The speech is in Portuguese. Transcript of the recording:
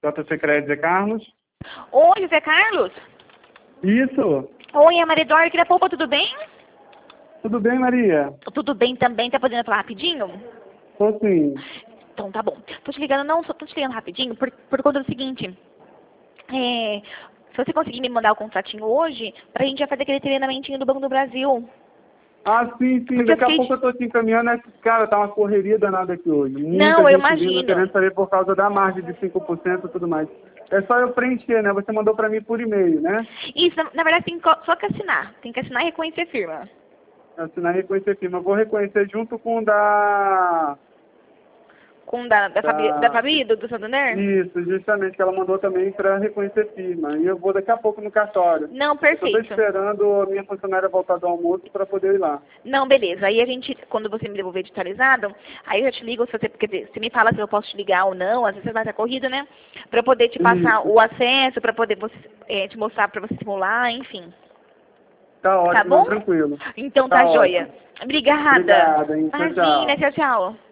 JC Crédito, Zé Carlos? Oi, Zé Carlos? Isso. Oi, é Maria Eduarda aqui da Poupa, tudo bem? Tudo bem, Maria? Tudo bem também, tá podendo falar rapidinho? Tô sim. Então tá bom. Tô te ligando, não, só tô te ligando rapidinho por conta do seguinte. Se você conseguir me mandar o contratinho hoje, pra gente já fazer aquele treinamentinho do Banco do Brasil. Ah, sim. Porque Daqui a pouco eu tô te encaminhando. Cara, tá uma correria danada aqui hoje. Não, eu Muita gente vindo imagino. querendo saber por causa da margem de 5% e tudo mais. É só eu preencher, né? Você mandou pra mim por e-mail, né? Isso, na verdade tem só que assinar. Tem que assinar e reconhecer firma. Assinar e reconhecer firma. Eu vou reconhecer junto com o da... Com da Fabi, do Santander? Isso, justamente, que ela mandou também para reconhecer firma. E eu vou daqui a pouco no cartório. Não, Eu perfeito. estou esperando a minha funcionária voltar do almoço para poder ir lá. Não, beleza. Aí a gente, quando você me devolver digitalizado, aí eu já te ligo, se você, porque você me fala se eu posso te ligar ou não, às vezes você vai estar corrida, né? Pra eu poder te passar Isso. o acesso, pra poder te mostrar pra você simular, enfim. Tá Tá ótimo, bom? tranquilo. Então Tá tá joia. ótimo. Obrigada. Obrigada, hein? Tchau, Imagina, tchau. tchau, tchau.